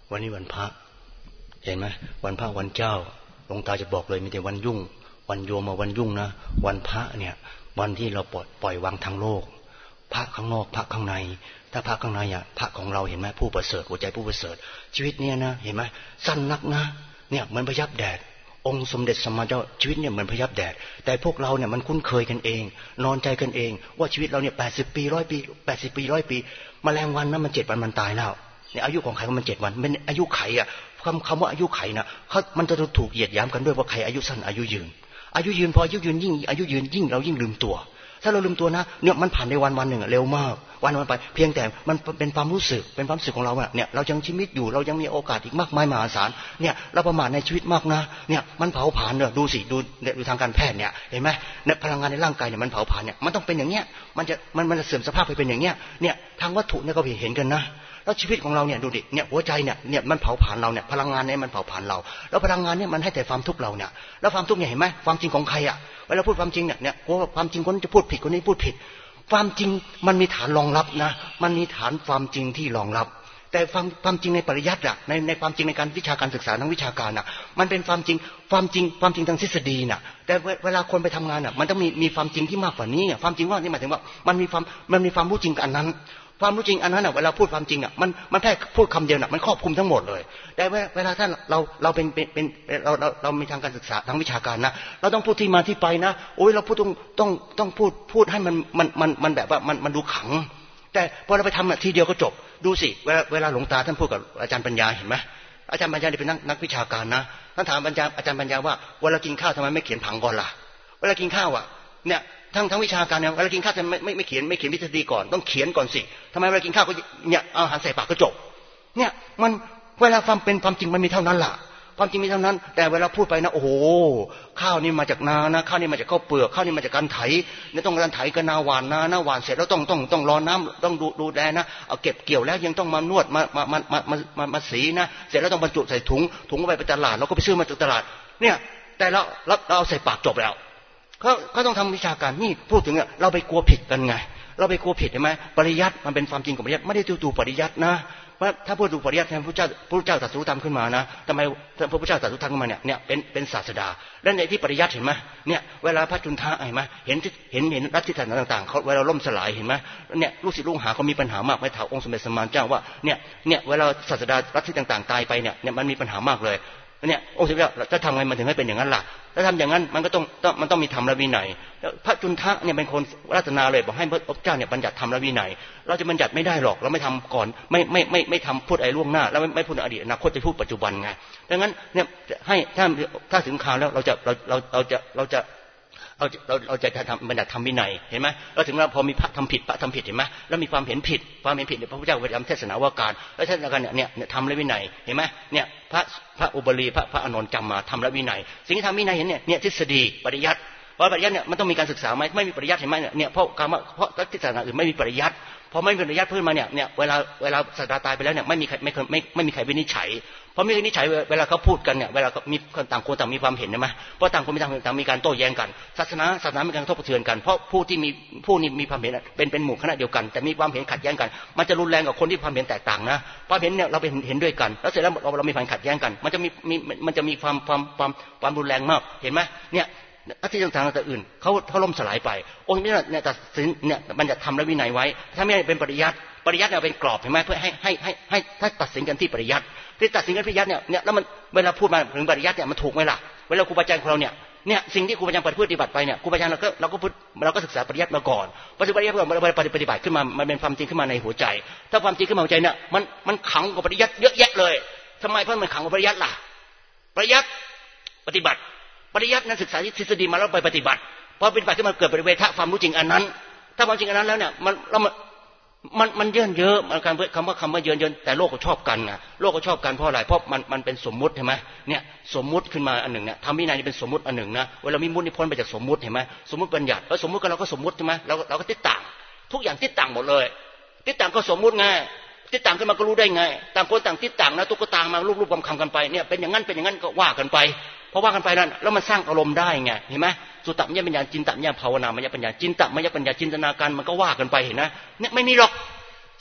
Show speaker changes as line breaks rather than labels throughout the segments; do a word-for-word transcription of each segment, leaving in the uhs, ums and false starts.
วันนี้วันพระเห็นไหมวันพระวันเจ้าหลวงตาจะบอกเลยมีแต่วันยุ่งวันโยมมาวันยุ่งนะวันพระเนี่ยวันที่เราปล่อยปล่อยวางทางโลกพระข้างนอกพระข้างในถ้าพระข้างในอ่ะพระของเราเห็นไหมผู้ประเสริฐหัวใจผู้ประเสริฐชีวิตเนี่ยนะเห็นไหมสั้นนักนะเนี่ยเหมือนพยับแดดองค์สมเด็จสมมาเจ้าชีวิตเนี่ยเหมือนพยับแดดแต่พวกเราเนี่ยมันคุ้นเคยกันเองนอนใจกันเองว่าชีวิตเราเนี่ยแปดสิบปีร้อยปีแปดสิบปีร้อยปีแมลงวันนั้นมันเจ็ดวันมันตายแล้วเนี่ยอายุของใครมันเจ็ดวันเป็นอายุไขอ่ะคำคำว่าอายุไขนะเขามันจะถูกเหยียดหยามกันด้วยว่าใครอายุสั้นอายุยืนอายุยืนพออายุยืนยิ่งอายุยืนยิ่งเรายิ่งลืมตัวถ้าเราลืมตัวนะเนี่ยมันผ่านในวันวันหนึ่งเร็วมากวันวันไปเพียงแต่มันเป็นความรู้สึกเป็นความรู้สึกของเราเนี่ยเรายังชีวิตอยู่เรายังมีโอกาสอีกมากมายมหาศาลเนี่ยเราประมาทในชีวิตมากนะเนี่ยมันเผาผลาญเนี่ยดูสิดูดูทางการแพทย์เนี่ยเห็นไหมเนี่ยพลังงานในร่างกายเนี่ยมันเผาผลาญเนี่ยมันต้องเป็นอย่างเนี้ยมันจะมันมันจะเสื่อมสภาพไปเป็นอย่างเนี้ยเนี่ยทางวัตถุเนี่ยก็เห็นกันนะแล้วชีวิตของเราเนี่ยดูดิเนี่ยหัวใจเนี่ยเนี่ยมันเผาผลาญเราเนี่ยพลังงานเนี่ยมันเผาผลาญเราแล้วพลังงานเนี่ยมันให้แต่ความทุกข์เราเนี่ยแล้วความทุกข์เนี่ยเห็นไหมความจริงของใครอ่ะเวลาพูดความจริงเนี่ยเนี่ยความจริงคนจะพูดผิดคนนี้พูดผิดความจริงมันมีฐานรองรับนะมันมีฐานความจริงที่รองรับแต่ความความจริงในปริยัติอ่ะในในความจริงในการวิชาการศึกษาทางวิชาการอ่ะมันเป็นความจริงความจริงความจริงทางทฤษฎีน่ะแต่เวลาคนไปทำงานอ่ะมันต้องมีมีความจริงที่มากกว่านี้อ่ะความจริงว่านี่หมายถึงว่ามันมีความมันมีความรู้จริงอันนั้นความรู้จริงอันนั้นอ่ะเวลาพูดความจริงอ่ะมันมันแค่พูดคำเดียวน่ะมันครอบคลุมทั้งหมดเลยแต่เวลาถ้าเราเราเป็นเป็นเป็นเราเราเรามีทางการศึกษาทางวิชาการนะเราต้องพูดที่มาที่ไปนะโอ้ยเราพูดต้องต้องต้องพูดพูดให้มันมันมันมันแบบว่ามันมันดูขังแต่พอเราไปทำอ่ะทีเดียวก็จบดูสิเวลาเวลาหลวงตาท่านพูดกับอาจารย์ปัญญาเห็นไหมอาจารย์ปัญญาเป็นนักนักวิชาการนะท่านถามอาจารย์อาจารย์ปัญญาว่าเวลากินข้าวทำไมไม่เขียนผังก่อนล่ะเวลากินข้าวอ่ะเนี่ยทั้งทั้งวิชาการเนี่ยเวลากินข้าวจะไม่ไม่ไม่เขียนไม่เขียนทฤษฎีก่อนต้องเขียนก่อนสิทำไมเวลากินข้าวก็เนี่ยเอาอาหารใส่ปากก็จบเนี่ยมันเวลาความเป็นความจริงมันมีเท่านั้นล่ะความจริงมีเท่านั้นแต่เวลาพูดไปนะโอ้โหข้าวนี่มาจากนานะข้าวนี่มาจากข้าวเปลือกข้าวนี่มาจากการไถเนี่ยต้องการไถกันนาหวานนานาหวานเสร็จแล้วต้องต้องต้องรอน้ำต้องดูดูแลนะเอาเก็บเกี่ยวแล้วยังต้องมานวดมามามามามามามาสีนะเสร็จแล้วต้องบรรจุใส่ถุงถุงก็ไปไปตลาดเราก็ไปซื้อมาจากตลาดเนี่ยแต่เราเราเอาใส่ปากจบแล้วเขาเขาต้องทำวิชาการนี่พูดถึงเนี่ยเราไปกลัวผิดกันไงเราไปกลัวผิดใช่ไหมปริยัติมันเป็นความจริงของปริยัติไม่ได้ดูปริยัตินะว่าถ้าพูดดูปริยัติพระพุทธเจ้าพระพุทธเจ้าตรัสรู้ธรรมขึ้นมานะทำไมพระพุทธเจ้าตรัสรู้ธรรมขึ้นมาเนี่ยเนี่ยเป็นเป็นศาสดาและในที่ปริยัติเห็นไหมเนี่ยเวลาพระจุนทะเห็นไหมเห็นเห็นเห็นรัฐที่ต่างๆเขาเวลาล่มสลายเห็นไหมเนี่ยลูกศิษย์ลูกหาเขามีปัญหามากไปถามองค์สมเด็จสมมาเจ้าว่าเนี่ยเนี่ยเวลาศาสดารัฐที่ต่างๆตายไปเนี่ยเนี่ยมันมีปัญหามากเลยเนี่ยองค์สมเด็จจะทำไงมันถึงให้เป็นอย่างนั้นล่ะถ้าทำอย่างนั้นมันก็ต้องมันต้องมีธรรมและวินัยพระจุนทะเนี่ยเป็นคนรัตนาเลยบอกให้พระเจ้าเนี่ยบัญญัติธรรมและวินัยเราจะบัญญัติไม่ได้หรอกเราไม่ทำก่อนไม่ไม่ไม่ไม่ทำพูดอะไรล่วงหน้าแล้วไม่ไม่พูดอดีตอนาคตจะพูดปัจจุบันไงดังนั้นเนี่ยให้ถ้าถ้าถึงคราวแล้วเราจะเราเราเราจะเราจะเราเราเราจะทำบัญญัติธรรมวินัยเห็นไหมเราถึงเราพอมีพระทำผิดพระทำผิดเห็นไหมแล้วมีความเห็นผิดความเห็นผิดเนี่ยพระพุทธเจ้าไปทำเทศนาวาการแล้วเทศนาการเนี่ยเนี่ยทำและวินัยเห็นไหมเนี่ยพระพระอุบลีพระพระอานนท์จำมาทำและวินัยสิ่งที่ทำวินัยเห็นเนี่ยเนี่ยทฤษฎีปริยัติเพราะปริยัติเนี่ยมันต้องมีการศึกษาไหมไม่มีปริยัติเห็นไหมเนี่ยเพราะการเพราะลัทธิศาสนาอื่นไม่มีปริยัติพอไม่มีปริยัติเพิ่มมาเนี่ยเนี่ยเวลาเวลาศาสดาตายไปแล้วเนี่ยไม่มีใครไม่เคยไม่ไม่มีใครวินิจฉัยเพราะไม่วินิจฉัยเวลาเขาพูดกันเนี่ยเวลามีคนต่างคนต่างมีความเห็นใช่ไหมเพราะต่างคนต่างต่างมีการโต้แย้งกันศาสนาศาสนามีการกระทบกระเทือนกันเพราะผู้ที่มีผู้นี้มีความเห็นเป็นเป็นหมู่คณะเดียวกันแต่มีความเห็นขัดแย้งกันมันจะรุนแรงกับคนที่ความเห็นแตกต่างนะความเห็นเนี่ยเราเป็นเห็นด้วยกันแล้วเสร็จแล้วเราเรามีความขัดแย้งกันมันจะมีมีมันจะมีความความความความรุนแรงมากเห็นไหมเนี่ยลัทธิต่างๆแต่อื่นเขาเขาล่มสลายไปองค์นี้เนี่ยตัดสินเนี่ยมันจะทำและวินัยไว้ถ้าไม่เป็นปริยัติปริยัติเนี่ยเป็นกรอบเห็นไหมเพื่อให้ให้ให้ให้ถ้าตัดสินกันที่ปริยัติที่ตัดสินกันปริยัติเนี่ยเนี่ยแล้วมันเวลาพูดมาถึงปริยัติเนี่ยมันถูกไหมล่ะเวลาครูบาอาจารย์ของเราเนี่ยเนี่ยสิ่งที่ครูบาอาจารย์ปฏิบัติไปเนี่ยครูบาอาจารย์เราก็เราก็พูดเราก็ศึกษาปริยัติมาก่อนปฏิบัติปริยัติก่อนปฏิบัติขึ้นมามันเป็นความจริงขึ้นมาในหัวใจถ้าความจริงขึ้นมาหัวใจเนี่ยมันมันขังกับปริยัติเยอะแยะเลยทำไมเพราะมันขังกับปริยัติล่ะปริยัติปฏิบัติปริยัตินั้นศึกษาทฤษฎีมาแล้วไปปฏิบัติพอปฏิบัติขึ้นมาเกิดปริเวทะความรู้จริงอันนั้นถ้าความจริงอันนั้นแล้วเนี่ยมันเรามันมันเยินเยอะมันการคำว่าคำว่าเยินเยินแต่โลกก็ชอบกันไงโลกก็ชอบกันเพราะอะไรเพราะมันมันเป็นสมมุติใช่ไหมเนี่ยสมมุติขึ้นมาอันหนึ่งเนี่ยทำวินัยนี่เป็นสมมุติอันหนึ่งนะเวลามีมุตินี่พ้นไปจากสมมุติเห็นไหมสมมุติบัญญัติแล้วสมมุติก็เราก็สมมุติใช่ไหมเราเราก็ติดต่างทุกอย่างติดต่างหมดเลยติดต่างก็สมมุติไงติดต่างขึ้นมาก็รู้ได้ไงต่างคนต่างติดต่างนะตุ๊กตามารูปๆคำๆกันไปเนี่ยเป็นอย่างนั้นเป็นอย่างนั้นก็ว่ากันไปเพราะว่ากันไปนั่นแล้วมันสร้างอารมณ์ได้ไงเห็นไหมสุตตมยปัญญาจินตมยภาวนามยปัญญาจินตมยปัญญาจินตนาการมันก็ว่ากันไปเห็นนะเนี่ยไม่มีหรอก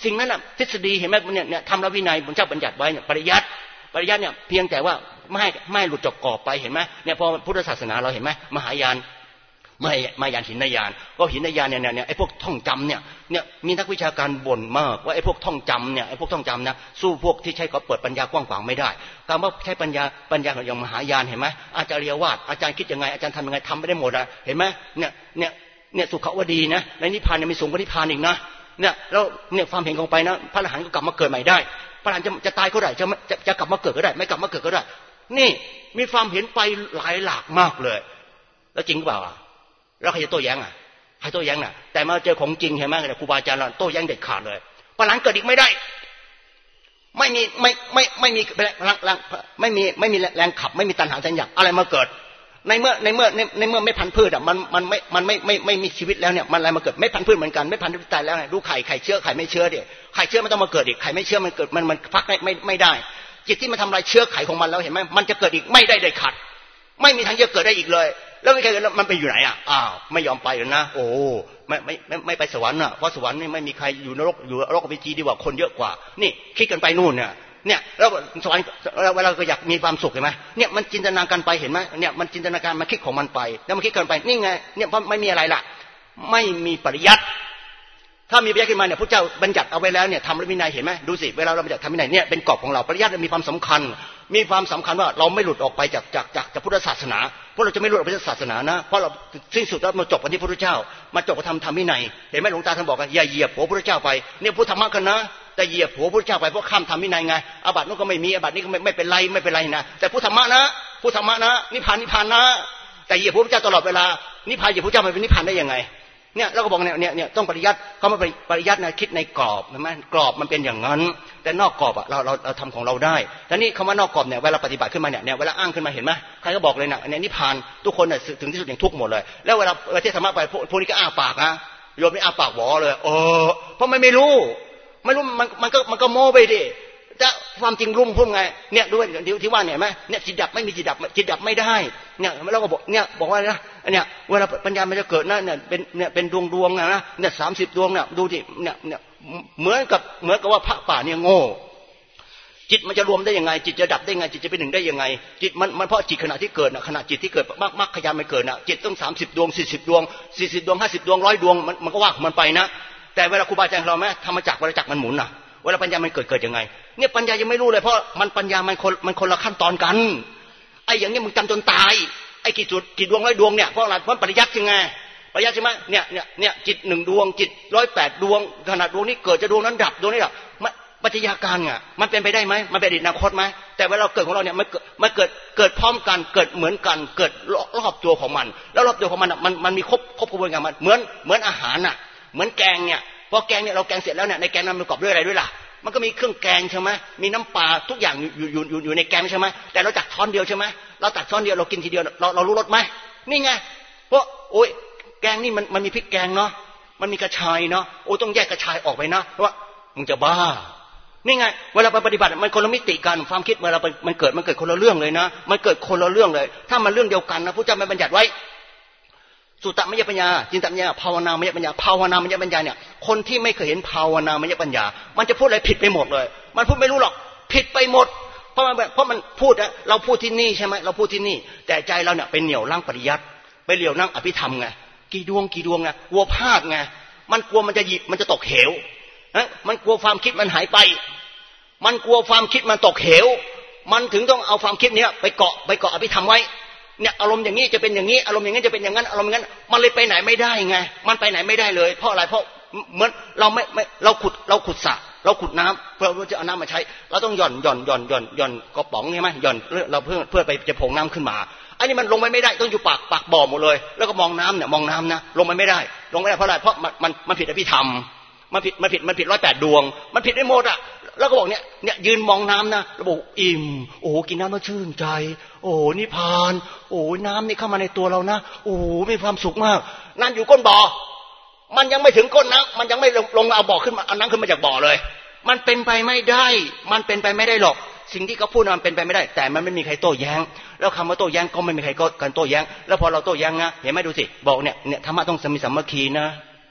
สิ่งนั้นน่ะทฤษฎีเห็นไหมเนี่ยเนี่ยธรรมวินัยพระเจ้าบัญญัติไว้เนี่ยปริยัติปริยัติเนี่ยเพียงแต่ว่าไม่ให้ไม่หลุดจากกรอบไปเห็นไหมเนี่ยพอพุทธศาสนาเราเห็นไหมมหายานไม่มายานหินยานก็หินยานเนี่ยเนี่ยไอ้พวกท่องจำเนี่ยเนี่ยมีนักวิชาการบ่นมากว่าไอ้พวกท่องจำเนี่ยไอ้พวกท่องจำนะสู้พวกที่ใช้เขาเปิดปัญญากว้างขวางไม่ได้การว่าใช้ปัญญาปัญญาอย่างมหายานเห็นไหมอาจารย์วาดอาจารย์คิดยังไงอาจารย์ทำยังไงทำไม่ได้หมดอะเห็นไหมเนี่ยเนี่ยเนี่ยสุขวดีนะในนิพพานเนี่ยมีสูงกว่านิพพานอีกนะเนี่ยแล้วเนี่ยความเห็นของไปนะพระอรหันต์ก็กลับมาเกิดใหม่ได้พระอรหันต์จะจะตายก็ได้จะจะจะกลับมาเกิดก็ได้ไม่กลับมาเกิดก็ได้นี่มีความเห็นไปหลายหลากมากเลยแล้วจริงเปล่าแล้วใครจะโต้แย้งอ่ะใครโต้แย้งน่ะแต่มาเจอของจริงเห็นไหมครูบาอาจารย์เราโต้แย้งเด็ดขาดเลยพระอรหันต์เกิดอีกไม่ได้ไม่มีไม่ไม่ไม่มีแรงไม่มีไม่มีแรงขับไม่มีตัณหาสัญญาอะไรมาเกิดในเมื่อในเมื่อในเมื่อไม่พันธุ์พืชอ่ะมันมันไม่มันไม่ไม่ไม่มีชีวิตแล้วเนี่ยมันอะไรมาเกิดไม่พันธุ์พืชเหมือนกันไม่พันธุ์ตายแล้วไงดูไข่ไข่เชื้อไข่ไม่เชื้อดิไข่เชื้อมันต้องมาเกิดอีกไข่ไม่เชื้อมันเกิดมันมันพักไม่ไม่ไม่ได้จิตที่มันทำลายเชื้อไขของมันแล้วเห็นไหมมันจะเกิดอีกไม่ได้เลยขัดไม่มีทางจะเกิดได้อีกเลยแล้วไม่เคยมันไปอยู่ไหนอ่ะอ้าวไม่ยอมไปเลยนะโอ้ไม่ไม่ไม่ไม่ไปสวรรค์อ่ะเพราะสวรรค์นี่ไม่มีใครอยู่นรกอยู่นรกอเวจีดีกว่าคนเยอะกว่านี่คิดกันไปนู่นเนี่ยเนี่ยแล้วสวรรค์เวลาเราอยากมีความสุขเห็นไหมเนี่ยมันจินตนาการไปเห็นไหมเนี่ยมันจินตนาการมันคิดของมันไปแล้วมันคิดกันไปนี่ไงเนี่ยเพราะไม่มีอะไรล่ะไม่มีปริยัติถ้ามีปริยัติขึ้นมาเนี่ยพระเจ้าบัญญัติเอาไว้แล้วเนี่ยทำและวินัยเห็นไหมดูสิเวลาเราบัญญัติทำวินัยเนี่ยเป็นกรอบของเราปริยัติมีความสำคัญมีความสำคัญว่าเราไม่หลุดออกไปจากจากจากจากพุทธศาสนาเพราะเราจะไม่หลุดออกไปจากศาสนานะเพราะเราสิ้นสุดแล้วมาจบกันที่พระพุทธเจ้ามาจบกันทำทำวินัยเห็นไหมหลวงตาท่านบอกกันอย่าเหยียบหัวพระพุทธเจ้าไปเนี่ยพุทธธรรมะกันนะแต่เหยียบหัวพระพุทธเจ้าไปเพราะข้ามทำวินัยไงอาบัตินู้นก็ไม่มีอาบัตินี้ก็ไม่ไม่เป็นไรไม่เป็นไรนะแต่พุทธธรรมะนะพุทธธรรมะนะนิพพานนิพพานนะแต่เหยียบพระพุทธเจ้าตลอดเวลานิพพานเหยียบพระพุทธเจ้ามันเป็นนิพพานได้ยังไงเนี่ยเราก็บอกเนี่ยเนี่ยเนี่ยต้องปริยัติเขามาปริยัตินะคิดในกรอบใช่ไหมกรอบมันเป็นอย่างนั้นแต่นอกกรอบอ่ะเราเราเราทำของเราได้แต่นี่คำว่านอกกรอบเนี่ยเวลาปฏิบัติขึ้นมาเนี่ยเนี่ยเวลาอ้างขึ้นมาเห็นไหมใครก็บอกเลยนะเนี่ยนิพพานทุกคนเนี่ยถึงที่สุดอย่างทุกหมดเลยแล้วเวลาเวลาที่ธรรมะไปพวกนี้ก็อ้าปากนะโยมนี่อ้าปากหวอเลยเออเพราะมันไม่รู้ไม่รู้มันมันก็มันก็โม้ไปดิจะความจริงรุ่มพุ่มไงเนี่ยด้วยที่ว่าเนี่ยไหมเนี่ยจิตดับไม่มีจิตดับจิตดับไม่ได้เนี่ยเราก็บอกเนี่ยบอกว่านะเนี่ยเวลาปัญญามันจะเกิดนะเนี่ยเป็นเนี่ยเป็นดวงดวงนะเนี่ยสามสิบดวงเนี่ยดูดิเนี่ยเนี่ยเหมือนกับเหมือนกับว่าพระป่าเนี่ยโง่จิตมันจะรวมได้ยังไงจิตจะดับได้ยังไงจิตจะเป็นหนึ่งได้ยังไงจิตมันมันเพราะจิตขณะที่เกิดนะขณะจิตที่เกิดมากมากขยันมันเกิดนะจิตต้องสามสิบดวงสี่สิบดวงสี่สิบดวงห้าสิบดวงร้อยดวงมันมันก็ว่ามันไปนะแต่เวลาครูบาอาจารย์เราไหมธรรมจักรวรจักรมันหมุนนะเวลาปัญญามันเกิดเกิดยังไงเนี่ยปัญญายังไม่รู้เลยเพราะมันปัญญามันคนมันคนละขั้นตอนกันไอ้อย่างนี้มึงจำจนตายไอ้กี่จุดกี่ดวงร้อยดวงเนี่ยเพราะอะไรเพราะปริยัติยังไงปริยัติใช่ไหมเนี่ยเนี่ยเนี่ยจิตหนึ่งดวงจิตร้อยแปดดวงขนาดดวงนี้เกิดจะดวงนั้นดับดวงนี้ดับปัจจัยการไงมันเป็นไปได้ไหมมันเป็นอดีตอนาคตไหมแต่เวลาเกิดของเราเนี่ยมันเกิดมันเกิดเกิดพร้อมกันเกิดเหมือนกันเกิดรอบตัวของมันแล้วรอบตัวของมันอ่ะมันมันมีครบครบกระบวนการมันเหมือนเหมือนอาหารอ่ะเหมือนแกงเนี่ยพอแกงเนี่ยเราแกงเสร็จแล้วเนี่ยในแกงนั้นมันประกอบด้วยอะไรด้วยล่ะมันก็มีเครื่องแกงใช่ไหมมีน้ำปลาทุกอย่างอยู่อยู่อยู่อยู่ในแกงใช่ไหมแต่เราตักช้อนเดียวใช่ไหมเราตักช้อนเดียวเรากินทีเดียวเราเรารู้รสไหมนี่ไงเพราะโอ้ยแกงนี่มันมันมีพริกแกงเนาะมันมีกระชายเนาะโอ้ต้องแยกกระชายออกไปนะเพราะว่ามึงจะบ้านี่ไงเวลาไปปฏิบัติมันคนละมิติกันความคิดเวลามันเกิดมันเกิดคนละเรื่องเลยนะมันเกิดคนละเรื่องเลยถ้ามันเรื่องเดียวกันนะพระเจ้าไม่บัญญัติไว้สุตตมยปัญญาจินตมยภาวนามยปัญญาภาวนามยปัญญาเนี่ยคนที่ไม่เคยเห็นภาวนามยปัญญามันจะพูดอะไรผิดไปหมดเลยมันพูดไม่รู้หรอกผิดไปหมดเพราะมันเพราะมันพูดนะเราพูดที่นี่ใช่ไหมเราพูดที่นี่แต่ใจเราเนี่ยเป็นเหนี่ยวร่างปริยัติไปเหนี่ยวร่างอภิธรรมไงกี่ดวงกี่ดวงไงกลัวพลาดไงมันกลัวมันจะหยิบมันจะตกเหวนะมันกลัวความคิดมันหายไปมันกลัวความคิดมันตกเหวมันถึงต้องเอาความคิดเนี้ยไปเกาะไปเกาะอภิธรรมไว้เนี่ยอารมณ์อย่างนี้จะเป็นอย่างนี้อารมณ์อย่างนี้จะเป็นอย่างนั้นอารมณ์อย่างนั้นมันเลยไปไหนไม่ได้ไงมันไปไหนไม่ได้เลยเพราะอะไรเพราะเหมือนเราไม่ไม่เราขุดเราขุดสระเราขุดน้ำเพื่อจะเอาน้ำมาใช้เราต้องหย่อนหย่อนหย่อนหย่อนหย่อนกระป๋องใช่ไหมหย่อนเราเพื่อเพื่อไปจะพงน้ำขึ้นมาอันนี้มันลงไปไม่ได้ต้องอยู่ปากปากบ่อหมดเลยแล้วก็มองน้ำเนี่ยมองน้ำนะลงไปไม่ได้ลงไม่ได้เพราะอะไรเพราะมันมันมันผิดอภิธรรมมันผิดมันผิดมันผิดร้อยแปดดวงมันผิดได้หมดอ่ะแล้วก็บอกเนี่ยเนี่ยยืนมองน้ำนะแล้วบอกอิ่มโอ้กินน้ำแล้วชื่นใจโอ้นิพพานโอ้น้ำนี่เข้ามาในตัวเรานะโอ้มีความสุขมากนั่นอยู่ก้นบ่อมันยังไม่ถึงก้นน้ำมันยังไม่ลงลงเอาบ่อขึ้นมาเอาน้ำขึ้นมาจากบ่อเลยมันเป็นไปไม่ได้มันเป็นไปไม่ได้หรอกสิ่งที่เขาพูดมันเป็นไปไม่ได้แต่มันไม่มีใครโต้แย้งแล้วคำว่าโต้แย้งก็ไม่มีใครกันโต้แย้งแล้วพอเราโต้แย้งนะเห็นไหมดูสิบอกเนี่ยเนี่ยธรรมะต้องมีสามัคคีนะ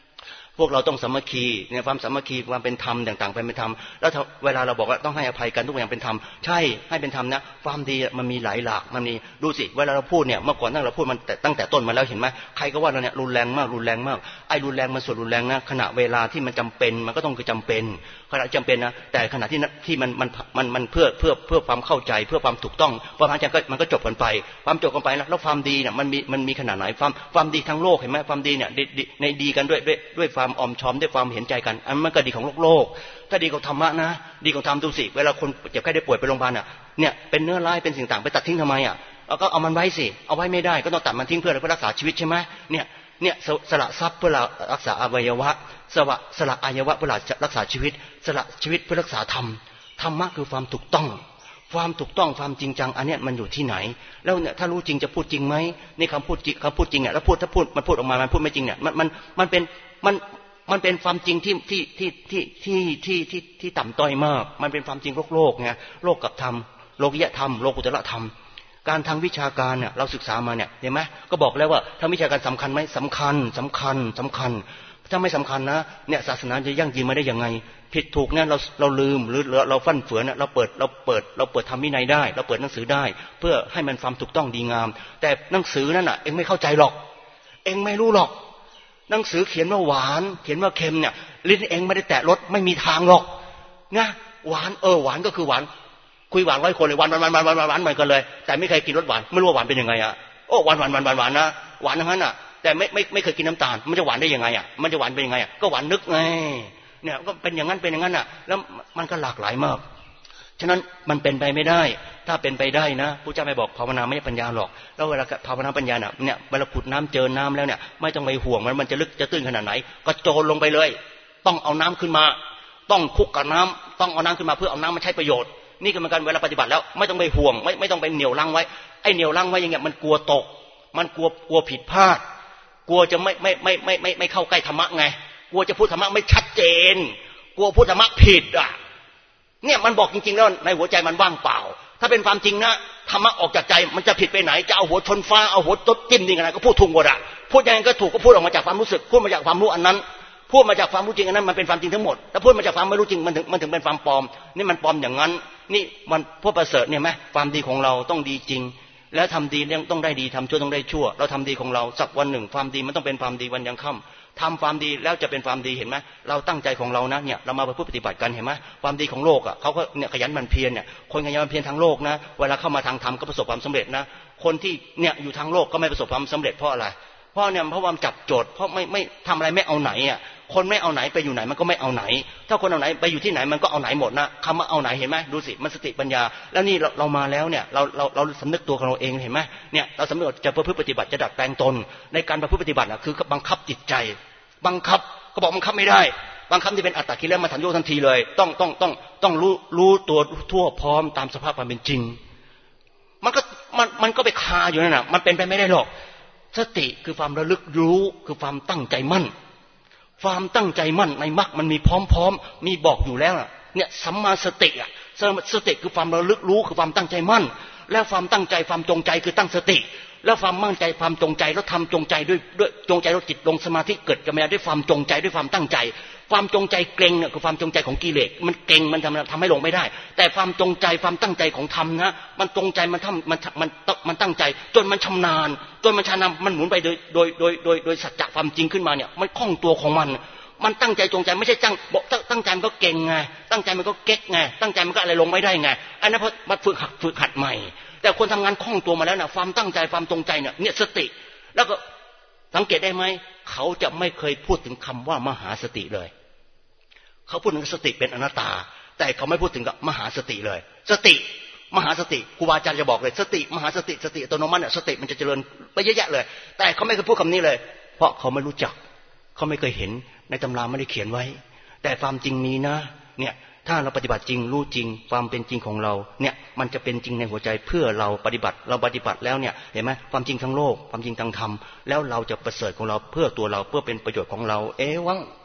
พวกเราต้องสามัคคีเนี่ยความสามัคคีความเป็นธรรมต่างๆเป็นธรรมแล้วเวลาเราบอกว่าต้องให้อภัยกันทุกอย่างเป็นธรรมใช่ให้เป็นธรรมนะความดีมันมีหลายหลากมันมีดูสิเวลาเราพูดเนี่ยเมื่อก่อนตั้งเราพูดมันแต่ตั้งแต่ต้นมาแล้วเห็นไหมใครก็ว่าเราเนี่ยรุนแรงมากรุนแรงมากไอ้รุนแรงมันส่วนรุนแรงนะขณะเวลาที่มันจำเป็นมันก็ต้องคือจำเป็นขณะจำเป็นนะแต่ขณะที่ที่มันมันมันมันเพื่อเพื่อเพื่อความเข้าใจเพื่อความถูกต้องพอพันจากมันก็จบกันไปความจบกันไปแล้วความดีเนี่ยมันมีมันมีขนาดไหนความความดีทั้งโลกเห็นไหมความดีเนี่ยในดีกันด้วยด้วยด้วยความอมชอมด้วยความเห็นใจกันอันมันก็ดีของโลกโลกถ้าดีของธรรมะนะดีของธรรมดูสิเวลาคนเจ็บไข้ได้ป่วยไปโรงพยาบาลอ่ะเนี่ยเป็นเนื้อร้ายเป็นสิ่งต่างไปตัดทิ้งทำไมอ่ะเอาก็เอามันไว้สิเอาไว้ไม่ได้ก็ต้องตัดมันทิ้งเพื่อเพื่อรักษาชีวิตใช่ไหมเนี่ยเนี่ยสละทรัพย์เพื่อรักษาอวัยวะสละสละอวัยวะเพื่อรักษาชีวิตสละชีวิตเพื่อรักษาธรรมธรรมะคือความถูกต้องความถูกต้องความจริงจังอันเนี้ยมันอยู่ที่ไหนแล้วเนี่ยถ้ารู้จริงจะพูดจริงไหมนี่คำพูดจริงคำพูดจริงเนี่ยแล้วพูดถ้าพูดมันพูดออกมามันพูดไม่จริงเนี่ยมันมันมันเป็นมันมันเป็นความจริงที่ที่ที่ที่ที่ที่ที่ที่ต่ำต้อยมากมันเป็นความจริงโลกโลกไงโลกกับธรรมโลกิยธรรมโลกุตตรธรรมการทางวิชาการเนี่ยเราศึกษามาเนี่ยเห็นไหมก็บอกแล้วว่าทางวิชาการสำคัญไหมสำคัญสำคัญสำคัญถ้าไม่สำคัญนะเนี่ยศาสนาจะยั่งยืนมาได้ยังไงผิดถูกเนี่ยเราเราลืมหรือเราฟั่นเฟือนเราเปิดเราเปิดเราเปิดทำวินัยได้เราเปิดหนังสือได้เพื่อให้มันความถูกต้องดีงามแต่หนังสือนั่นน่ะเองไม่เข้าใจหรอกเองไม่รู้หรอกหนังสือเขียนว่าหวานเขียนว่าเค็มเนี่ยลิ้นเองไม่ได้แตะรสไม่มีทางหรอกนะหวานเออหวานก็คือหวานคุยหวานร้อยคนเลยหวานหวานหวานหวานหวานหวานเหมือนกันเลยแต่ไม่เคยกินรสหวานไม่รู้ว่าหวานเป็นยังไงอ่ะโอ้หวานหวานหวานหวานหวานนะหวานทั้งนั้นอ่ะแต่ไม่ไม่ไม่เคยกินน้ำตาลมันจะหวานได้ยังไงอ่ะมันจะหวานเป็นยังไงอ่ะก็หวานนึกไงเนี่ยก็เป็นอย่างนั้นเป็นอย่างนั้นอ่ะแล้วมันก็หลากหลายมากฉะนั้นมันเป็นไปไม่ได้ถ้าเป็นไปได้นะพระเจ้าไม่บอกภาวนาไม่ใช่ปัญญาหรอกแล้วเวลาภาวนาปัญญาเนี่ยเวลาขุดน้ำเจอน้ำแล้วเนี่ยไม่ต้องไปห่วงมันมันจะลึกจะตื้นขนาดไหนก็โจรลงไปเลยต้องเอาน้ำขึ้นมาต้องคุกกับน้ำต้องเอาน้ำขึ้นมาเพื่อเอาน้ำมาใช้ประโยชน์นี่ก็เหมือนกันเวลาปฏิบัติแล้วไม่ต้องไปห่วงไม่ไม่ต้องไปเหนี่ยวรั้งไว้ไอ้เหนี่ยวรั้งไว้อย่างเงี้ยมันกลัวตกมันกลัวกลัวผิดพลาดกลัวจะไม่ไม่ไม่ไม่ไม่ไม่เข้าใกล้ธรรมะไงกลัวจะพูดธรรมะไม่ชัดเจนกลัวพูดธรรมะผิดอ่ะเนี่ยมันบอกจริงๆแล้วในหัวใจมันว่างเปล่าถ้าเป็นความจริงนะธรรมะออกจากใจมันจะผิดไปไหนจะเอาหัวชนฟ้าเอาหัวตดจิ้มนี่กันนะก็พูดถูกหมดอ่ะพูดยังไงก็ถูกก็พูดออกมาจากความรู้สึกพูดมาจากความรู้อันนั้นพูดมาจากความรู้จริงอันนั้นมันเป็นความจริงทั้งหมดถ้าพูดมาจากความไม่รู้จริงมันถึงมันถึงเป็นความปลอมนี่มันปลอมอย่างนั้นนี่มันพวกประเสริฐเนี่ยไหมความดีของเราต้องดีจริงแล้วทำดีเนี่ยต้องได้ดีทำชั่วต้องได้ชั่วเราทำดีของเราสักวันหนึ่งความดีมันต้องเป็นความดีวันยังค่ำทำความดีแล้วจะเป็นความดีเห็นไหมเราตั้งใจของเรานะเนี่ยเรามาปฏิบัติกันเห็นไหมความดีของโลกอ่ะเขาก็เนี่ยขยันหมั่นเพียรเนี่ยคนขยันหมั่นเพียรทางโลกนะเวลาเข้ามาทางธรรมก็ประสบความสำเร็จนะคนที่เนี่ยอยู่ทางโลกก็ไม่ประสบความสำเร็จเพราะอะไรเพราะเนี่ยเพราะว่าจับโจทย์เพราะไม่ไม่ทำอะไรไม่เอาไหนอ่ะคนไม่เอาไหนไปอยู่ไหนมันก็ไม่เอาไหนถ้าคนเอาไหนไปอยู่ที่ไหนมันก็เอาไหนหมดนะคำว่าเอาไหนเห็นไหมดูสิมันสติปัญญาแล้วนี่เราเรามาแล้วเนี่ยเราเราเราสำนึกตัวของเราเองเห็นไหมเนี่ยเราสำนึกจะประพฤติปฏิบัติจะดัดแปลงตนในการประพฤติปฏิบัติอ่ะคือบังคับจิตใจบังคับเขาบอกบังคับไม่ได้บังคับที่เป็นอัตตกิเลสมาทันโยทันทีเลยต้องต้องต้องต้องรู้รู้ตัวทั่วพร้อมตามสภาพความเป็นจริงมันก็มันมันก็ไปคาอยู่นั่นน่ะมันเป็นไปไม่ได้หรอกสติคือความระลึกรู้คือความตั้งใจมั่นความตั้งใจมั่นในมรรคมันมีพร้อมๆมีบอกอยู่แล้วเนี่ยสัมมาสติอ่ะสติคือความระลึกรู้คือความตั้งใจมั่นแล้วความตั้งใจความจงใจคือตั้งสติแล้วความมั่นใจความจงใจแล้วทำจงใจด้วยด้วยจงใจแล้วจิตลงสมาธิเกิดกันมาด้วยความจงใจด้วยความตั้งใจความจงใจเกรงเนี่ยคือความจงใจของกิเลสมันเกรงมันทำทำให้ลงไม่ได้แต่ความจงใจความตั้งใจของธรรมนะมันจงใจมันทำมันมันมันตั้งใจจนมันชำนาญจนมันชำนาญมันหมุนไปโดยโดยโดยโดยโดยสัจจะความจริงขึ้นมาเนี่ยมันคล่องตัวของมันมันตั้งใจจงใจไม่ใช่ตั้งบอกตั้งใจมันก็เก่งไงตั้งใจมันก็เก๊กไงตั้งใจมันก็อะไรลงไม่ได้ไงอันนั้นเพราะมันฝึกหัดฝึกหัดใหม่แต่คนทำงานคล่องตัวมาแล้วนะความตั้งใจความจงใจเนี่ยเนี่ยสติแล้วก็สังเกตได้ไหมเขาจะไม่เคยพูดถึงคำว่ามหาสติเลยเขาพูดถึงสติเป็นอนัตตาแต่เขาไม่พูดถึงกับมหาสติเลยสติมหาสติครูบาอาจารย์จะบอกเลยสติมหาสติสติอัตโนมัติเนี่ยสติมันจะเจริญไปเยอะแยะเลยแต่เขาไม่เคยพูดคำนี้เลยเพราะเขาไม่รู้จักเขาไม่เคยเห็นในตำราไม่ได้เขียนไว้แต่ความจริงมีนะเนี่ยถ้าเราปฏิบัติจริงรู้จริงความเป็นจริงของเราเนี่ยมันจะเป็นจริงในหัวใจเพื่อเราปฏิบัติเราปฏิบัติแล้วเนี่ยเห็นไหมความจริงทั้งโลกความจริงทางธรรมแล้วเราจะประเสริฐของเราเพื่อตัวเราเพื่อเป็นประโยชน์ของเราเอวัง